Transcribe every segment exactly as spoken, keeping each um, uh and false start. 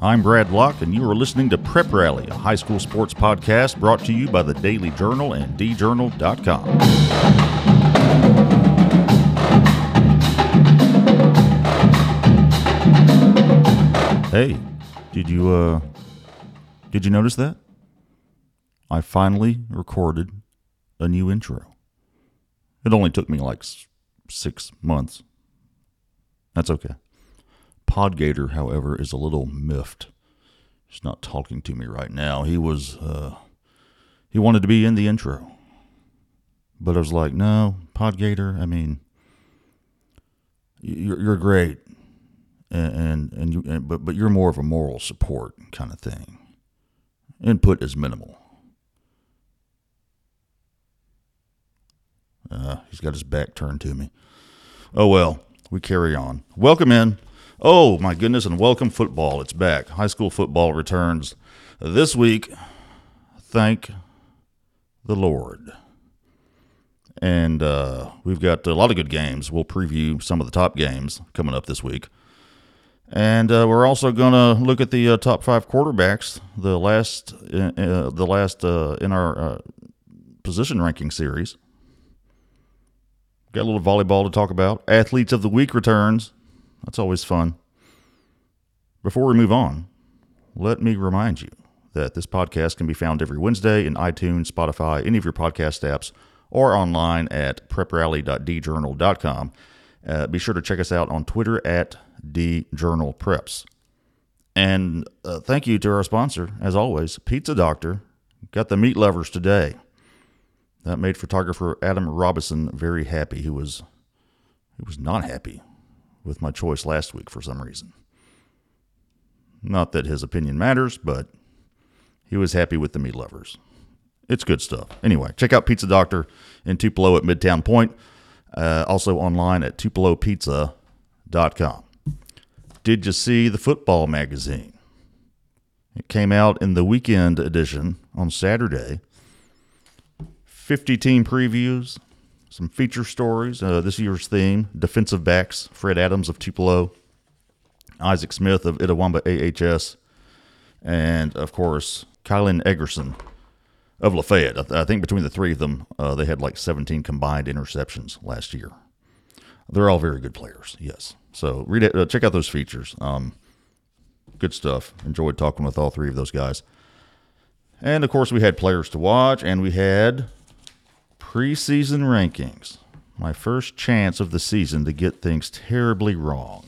I'm Brad Locke, and you are listening to Prep Rally, a high school sports podcast brought to you by the Daily Journal and d journal dot com. Hey, did you, uh, did you notice that? I finally recorded a new intro. It only took me like s- six months. That's okay. Podgator, however, is a little miffed. He's not talking to me right now. He was, uh, he wanted to be in the intro. But I was like, no, Podgator, I mean, you're, you're great. And, and, and you, and, but, but you're more of a moral support kind of thing. Input is minimal. Uh, he's got his back turned to me. Oh, well, we carry on. Welcome in. Oh, my goodness, and welcome football. It's back. High school football returns this week. Thank the Lord. And uh, we've got a lot of good games. We'll preview some of the top games coming up this week. And uh, we're also going to look at the uh, top five quarterbacks, the last, uh, the last uh, in our uh, position ranking series. Got a little volleyball to talk about. Athletes of the Week returns. That's always fun. Before we move on, let me remind you that this podcast can be found every Wednesday in iTunes, Spotify, any of your podcast apps, or online at prep rally dot d journal dot com. Uh, be sure to check us out on Twitter at d journal preps. And uh, thank you to our sponsor, as always, Pizza Doctor. Got the meat lovers today. That made photographer Adam Robinson very happy. He was, he was not happy with my choice last week for some reason. Not that his opinion matters, but he was happy with the meat lovers. It's good stuff. Anyway, check out Pizza Doctor in Tupelo at Midtown Point. Uh, also online at tupelo pizza dot com. Did you see the football magazine? It came out in the weekend edition on Saturday. fifty team previews, some feature stories. Uh, this year's theme, defensive backs, Fred Adams of Tupelo, Isaac Smith of Itawamba A H S, and, of course, Kylan Eggerson of Lafayette. I, th- I think between the three of them, uh, they had like seventeen combined interceptions last year. They're all very good players, yes. So read it, uh, check out those features. Um, good stuff. Enjoyed talking with all three of those guys. And, of course, we had players to watch, and we had preseason rankings. My first chance of the season to get things terribly wrong.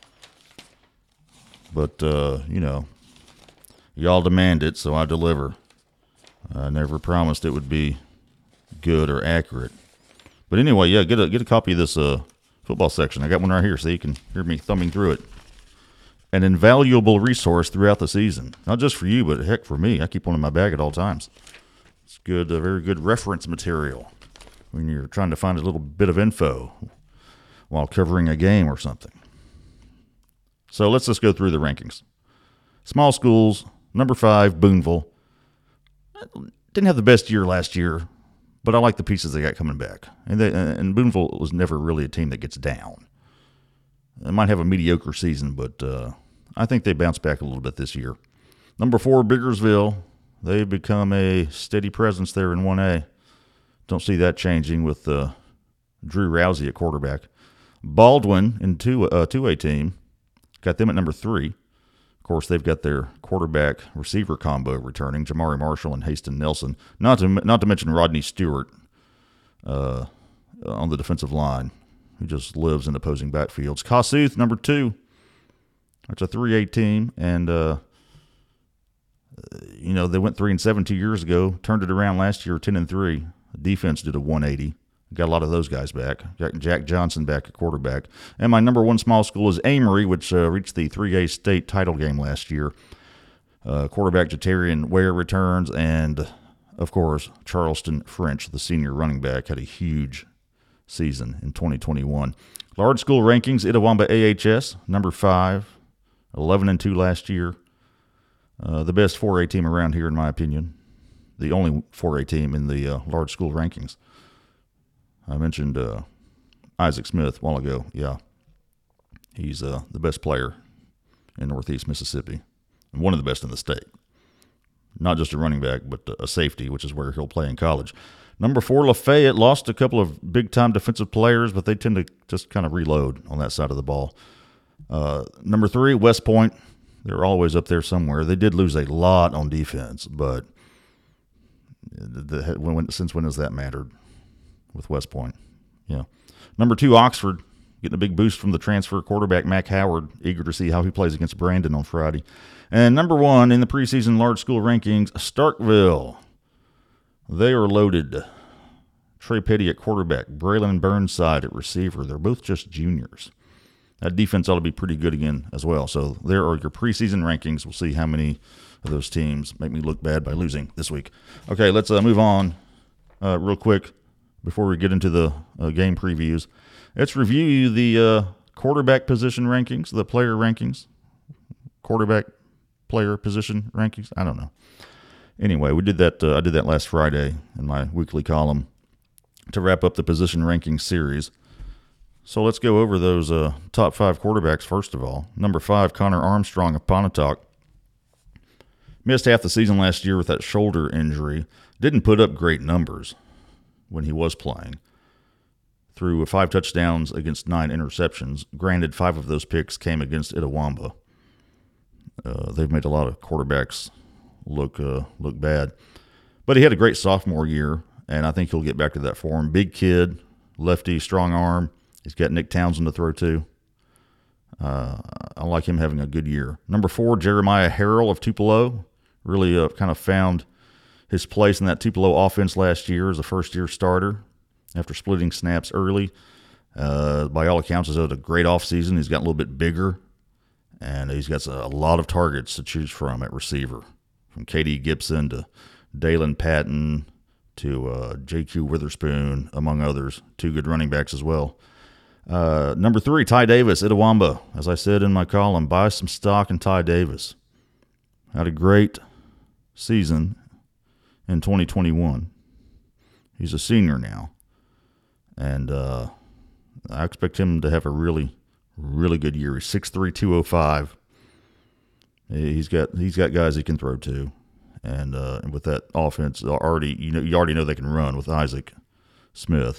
But, uh, you know, y'all demand it, so I deliver. I never promised it would be good or accurate. But anyway, yeah, get a get a copy of this uh, football section. I got one right here, so you can hear me thumbing through it. An invaluable resource throughout the season. Not just for you, but heck, for me. I keep one in my bag at all times. It's good, uh, very good reference material when you're trying to find a little bit of info while covering a game or something. So let's just go through the rankings. Small schools, number five, Boonville. Didn't have the best year last year, but I like the pieces they got coming back. And, they, and Boonville was never really a team that gets down. They might have a mediocre season, but uh, I think they bounce back a little bit this year. Number four, Biggersville. They've become a steady presence there in one A. Don't see that changing with uh, Drew Rousey at quarterback. Baldwin in two, uh, two A team. Got them at number three. Of course, they've got their quarterback receiver combo returning, Jamari Marshall and Haston Nelson. Not to not to mention Rodney Stewart uh, on the defensive line, who just lives in opposing backfields. Kossuth, number two. That's a three A team, and uh, you know they went three and seven two years ago. Turned it around last year, ten and three. The defense did a one eighty. Got a lot of those guys back. Got Jack Johnson back at quarterback. And my number one small school is Amory, which uh, reached the three A state title game last year. Uh, quarterback Jatarian Ware returns, and, of course, Charleston French, the senior running back, had a huge season in twenty twenty-one. Large school rankings, Itawamba A H S, number five, eleven and two last year. Uh, the best four A team around here, in my opinion. The only four A team in the uh, large school rankings. I mentioned uh, Isaac Smith a while ago. Yeah, he's uh, the best player in Northeast Mississippi. one of the best in the state. Not just a running back, but a safety, which is where he'll play in college. Number four, Lafayette lost a couple of big-time defensive players, but they tend to just kind of reload on that side of the ball. Uh, number three, West Point. They're always up there somewhere. They did lose a lot on defense, but the, the, when, since when has that mattered with West Point? Yeah. Number two, Oxford, getting a big boost from the transfer quarterback, Mac Howard. Eager to see how he plays against Brandon on Friday. And number one in the preseason large school rankings, Starkville. They are loaded. Trey Petty at quarterback, Braylon Burnside at receiver. They're both just juniors. That defense ought to be pretty good again as well. So there are your preseason rankings. We'll see how many of those teams make me look bad by losing this week. Okay, let's uh, move on uh, real quick before we get into the uh, game previews. Let's review the uh, quarterback position rankings, the player rankings, quarterback player position rankings. I don't know. Anyway, we did that. Uh, I did that last Friday in my weekly column to wrap up the position ranking series. So let's go over those uh, top five quarterbacks first of all. Number five, Connor Armstrong of Pontotoc. Missed half the season last year with that shoulder injury. Didn't put up great numbers when he was playing. Threw five touchdowns against nine interceptions. Granted, five of those picks came against Itawamba. Uh, they've made a lot of quarterbacks look uh, look bad. But he had a great sophomore year, and I think he'll get back to that form. Big kid, lefty, strong arm. He's got Nick Townsend to throw to. Uh, I like him having a good year. Number four, Jeremiah Harrell of Tupelo. Really uh, kind of found his place in that Tupelo offense last year as a first-year starter after splitting snaps early. Uh, by all accounts, he's had a great offseason. He's got a little bit bigger, and he's got a lot of targets to choose from at receiver, from K D Gibson to Dalen Patton to uh, J Q Witherspoon, among others. Two good running backs as well. Uh, number three, Ty Davis, Itawamba. As I said in my column, buy some stock in Ty Davis. Had a great season in twenty twenty-one. He's a senior now. And uh, I expect him to have a really, really good year. He's six three, two oh five. He's got he's got guys he can throw to. And, uh, and with that offense, already you know you already know they can run with Isaac Smith.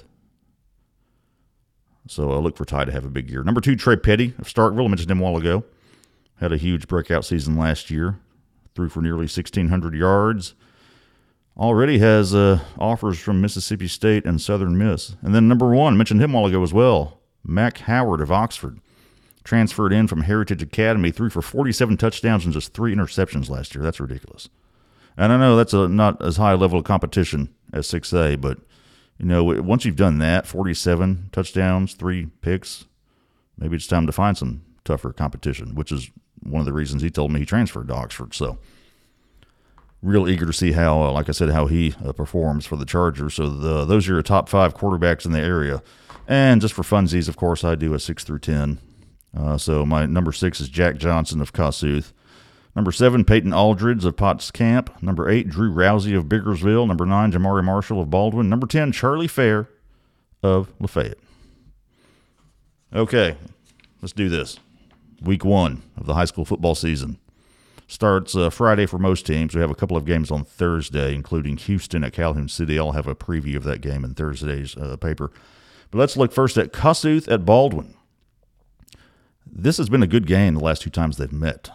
So I look for Ty to have a big year. Number two, Trey Petty of Starkville. I mentioned him a while ago. Had a huge breakout season last year. Threw for nearly sixteen hundred yards. Already has uh, offers from Mississippi State and Southern Miss. And then number one, mentioned him a while ago as well, Mac Howard of Oxford. Transferred in from Heritage Academy. Threw for forty-seven touchdowns and just three interceptions last year. That's ridiculous. And I know that's a not as high a level of competition as six A, but you know, once you've done that, forty-seven touchdowns, three picks, maybe it's time to find some tougher competition, which is one of the reasons he told me he transferred to Oxford. So real eager to see how, uh, like I said, how he uh, performs for the Chargers. So the, those are your top five quarterbacks in the area. And just for funsies, of course, I do a six through ten. Uh, so my number six is Jack Johnson of Kossuth. Number seven, Peyton Aldridge of Potts Camp. Number eight, Drew Rousey of Biggersville. Number nine, Jamari Marshall of Baldwin. Number ten, Charlie Fair of Lafayette. Okay, let's do this. Week one of the high school football season starts uh, Friday for most teams. We have a couple of games on Thursday, including Houston at Calhoun City. I'll have a preview of that game in Thursday's uh, paper. But let's look first at Kossuth at Baldwin. This has been a good game the last two times they've met.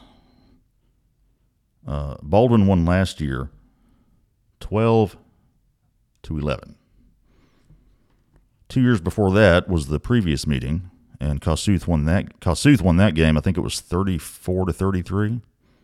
Uh, Baldwin won last year twelve to eleven. Two years before that was the previous meeting, and Kossuth won that. Kossuth won that game. I think it was thirty-four to thirty-three.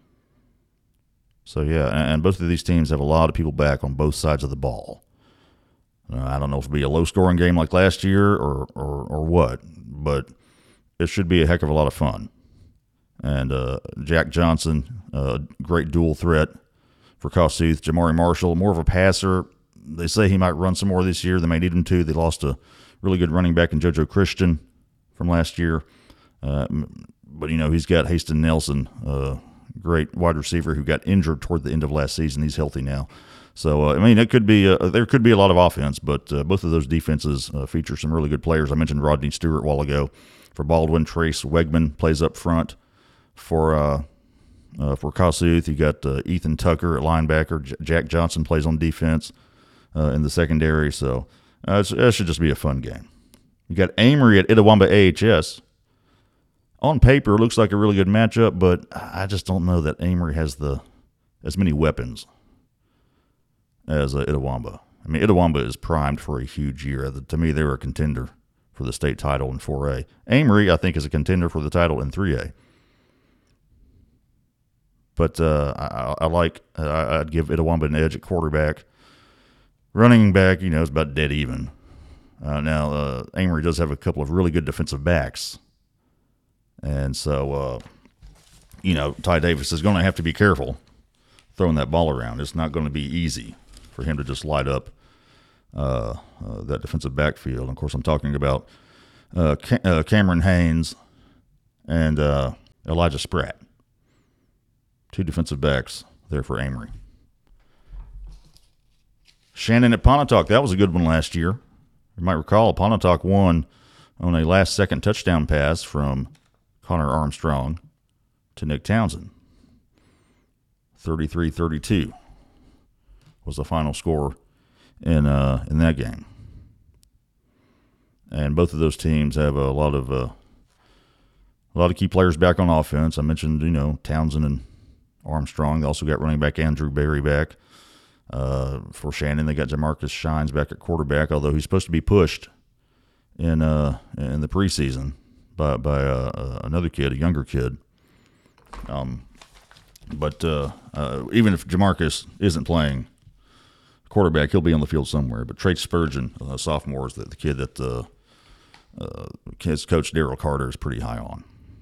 So yeah, and both of these teams have a lot of people back on both sides of the ball. Uh, I don't know if it'll be a low-scoring game like last year or or or what, but it should be a heck of a lot of fun. And uh, Jack Johnson, uh, great dual threat for Kossuth. Jamari Marshall, more of a passer. They say he might run some more this year. They may need him to. They lost a really good running back in JoJo Christian from last year. Uh, but, you know, he's got Haston Nelson, uh, great wide receiver who got injured toward the end of last season. He's healthy now. So, uh, I mean, it could be uh, there could be a lot of offense, but uh, both of those defenses uh, feature some really good players. I mentioned Rodney Stewart a while ago. For Baldwin, Trace Wegman plays up front. For uh, Uh, for Kossuth, you got uh, Ethan Tucker at linebacker. J- Jack Johnson plays on defense uh, in the secondary. So uh, that should just be a fun game. You got Amory at Itawamba A H S. On paper, it looks like a really good matchup, but I just don't know that Amory has the as many weapons as uh, Itawamba. I mean, Itawamba is primed for a huge year. To me, they were a contender for the state title in four A. Amory, I think, is a contender for the title in three A. But uh, I, I like, uh, I'd give Itawamba an edge at quarterback. Running back, you know, is about dead even. Uh, now, uh, Amory does have a couple of really good defensive backs. And so, uh, you know, Ty Davis is going to have to be careful throwing that ball around. It's not going to be easy for him to just light up uh, uh, that defensive backfield. And of course, I'm talking about uh, Cam- uh, Cameron Haynes and uh, Elijah Spratt. Two defensive backs there for Amory. Shannon at Pontotoc. That was a good one last year. You might recall Pontotoc won on a last-second touchdown pass from Connor Armstrong to Nick Townsend. thirty-three thirty-two was the final score in uh, in that game. And both of those teams have a lot of uh, a lot of key players back on offense. I mentioned, you know, Townsend and Armstrong. They also got running back Andrew Berry back. Uh, for Shannon, they got Jamarcus Shines back at quarterback, although he's supposed to be pushed in uh, in the preseason by by uh, another kid, a younger kid. Um, but uh, uh, even if Jamarcus isn't playing quarterback, he'll be on the field somewhere. But Trey Spurgeon, uh, sophomore, is the, the kid that uh, uh, his coach Daryl Carter is pretty high on.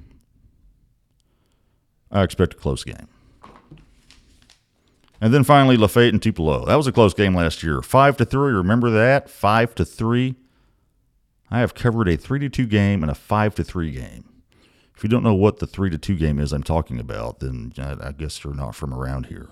I expect a close game. And then finally, Lafayette and Tupelo. That was a close game last year. Five to three. Remember that? Five to three. I have covered a three to two game and a five to three game. If you don't know what the three to two game is I'm talking about, then I guess you're not from around here.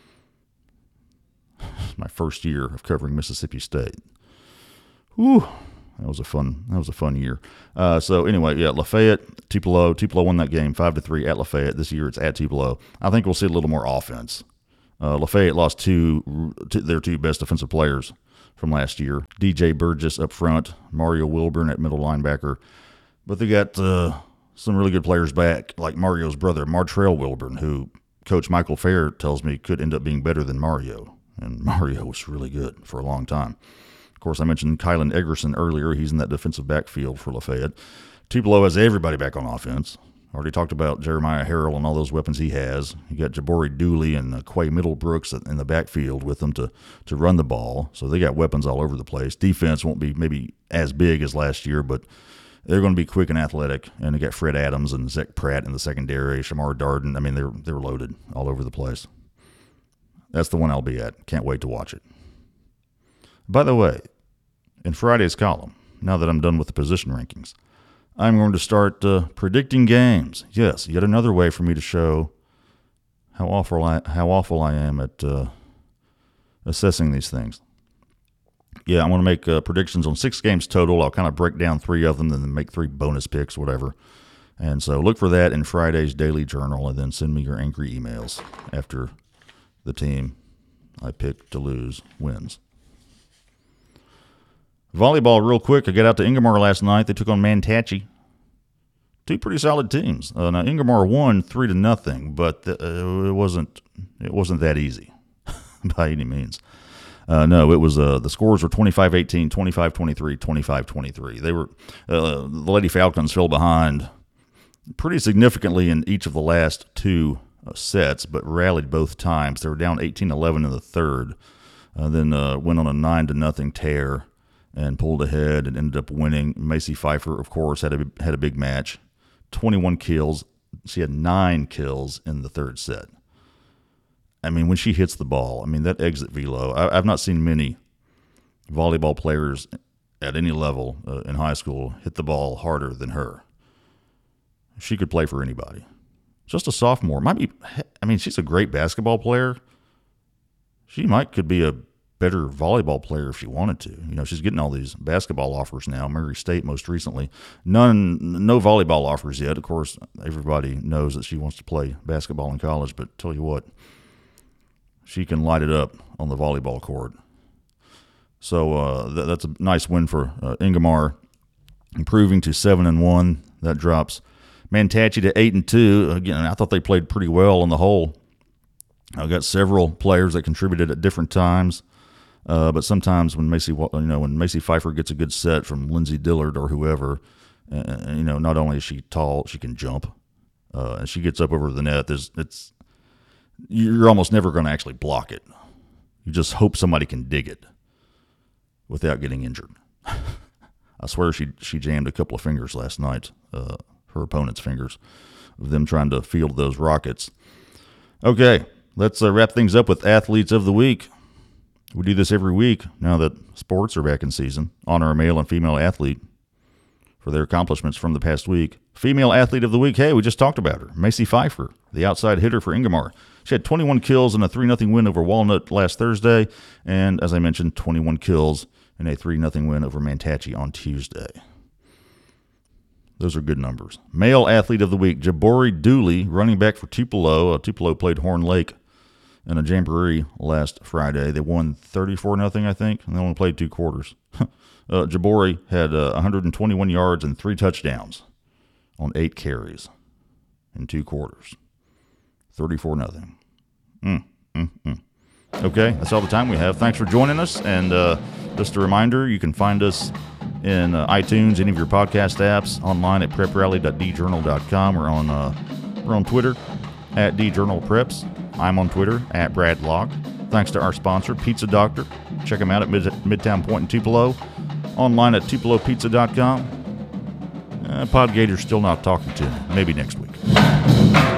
It's my first year of covering Mississippi State. Whew. That was a fun. That was a fun year. Uh, so anyway, yeah, Lafayette, Tupelo. Tupelo won that game five to three at Lafayette. This year it's at Tupelo. I think we'll see a little more offense. Uh, Lafayette lost two, two their two best defensive players from last year. D J Burgess up front, Mario Wilburn at middle linebacker. But they got uh, some really good players back, like Mario's brother, Martrell Wilburn, who Coach Michael Fair tells me could end up being better than Mario. And Mario was really good for a long time. Of course, I mentioned Kylan Eggerson earlier. He's in that defensive backfield for Lafayette. Tupelo has everybody back on offense. Already talked about Jeremiah Harrell and all those weapons he has. You got Jabari Dooley and uh, Quay Middlebrooks in the backfield with them to, to run the ball. So they got weapons all over the place. Defense won't be maybe as big as last year, but they're going to be quick and athletic. And they got Fred Adams and Zach Pratt in the secondary, Shamar Darden. I mean, they're they're loaded all over the place. That's the one I'll be at. Can't wait to watch it. By the way, in Friday's column, now that I'm done with the position rankings, I'm going to start uh, predicting games. Yes, yet another way for me to show how awful I how awful I am at uh, assessing these things. Yeah, I'm going to make uh, predictions on six games total. I'll kind of break down three of them, and then make three bonus picks, whatever. And so look for that in Friday's Daily Journal, and then send me your angry emails after the team I picked to lose wins. Volleyball, real quick. I got out to Ingomar last night. They took on Mantachie. Two pretty solid teams. Uh, now Ingomar won three to nothing, but the, uh, it wasn't it wasn't that easy by any means. Uh, no, it was uh, the scores were twenty-five eighteen, twenty-five twenty-three, twenty-five twenty-three. They were uh, the Lady Falcons fell behind pretty significantly in each of the last two uh, sets, but rallied both times. They were down eighteen eleven in the third, uh, then uh, went on a nine to nothing tear and pulled ahead and ended up winning. Macy Pfeiffer, of course, had a had a big match. twenty-one kills. She had nine kills in the third set. I mean, when she hits the ball, I mean, that exit velo, I, I've not seen many volleyball players at any level uh, in high school hit the ball harder than her. She could play for anybody. Just a sophomore. Might be, I mean, she's a great basketball player. She might could be a better volleyball player if she wanted to. You know, she's getting all these basketball offers now. Murray State most recently. None, no volleyball offers yet. Of course, everybody knows that she wants to play basketball in college, but tell you what, she can light it up on the volleyball court. So uh, th- that's a nice win for uh, Ingomar, improving to seven and one. That drops Mantachie to eight and two. Again, I thought they played pretty well on the whole. I've got several players that contributed at different times, uh, but sometimes when Macy, you know, when Macy Pfeiffer gets a good set from Lindsey Dillard or whoever, uh, you know, not only is she tall, she can jump, uh, and she gets up over the net. There's, it's, you're almost never going to actually block it. You just hope somebody can dig it without getting injured. I swear she she jammed a couple of fingers last night, uh, her opponent's fingers, of them trying to field those rockets. Okay. Let's uh, wrap things up with Athletes of the Week. We do this every week now that sports are back in season. Honor a male and female athlete for their accomplishments from the past week. Female Athlete of the Week, hey, we just talked about her. Macy Pfeiffer, the outside hitter for Ingomar. She had twenty-one kills in a three nothing win over Walnut last Thursday, and as I mentioned, twenty-one kills in a three nothing win over Mantachie on Tuesday. Those are good numbers. Male Athlete of the Week, Jabori Dooley, running back for Tupelo. Uh, Tupelo played Horn Lake in a jamboree last Friday. They won thirty-four nothing, I think, and they only played two quarters. uh, Jabori had uh, one hundred twenty-one yards and three touchdowns on eight carries in two quarters. thirty-four nothing. Mm, mm, mm. Okay, that's all the time we have. Thanks for joining us, and uh, just a reminder, you can find us in uh, iTunes, any of your podcast apps, online at prep rally dot d journal dot com. We're on uh, we're on Twitter at djournalpreps. I'm on Twitter at Brad Locke. Thanks to our sponsor, Pizza Doctor. Check them out at Mid- Midtown Point in Tupelo. Online at tupelo pizza dot com. Uh, Podgator's still not talking to me. Maybe next week.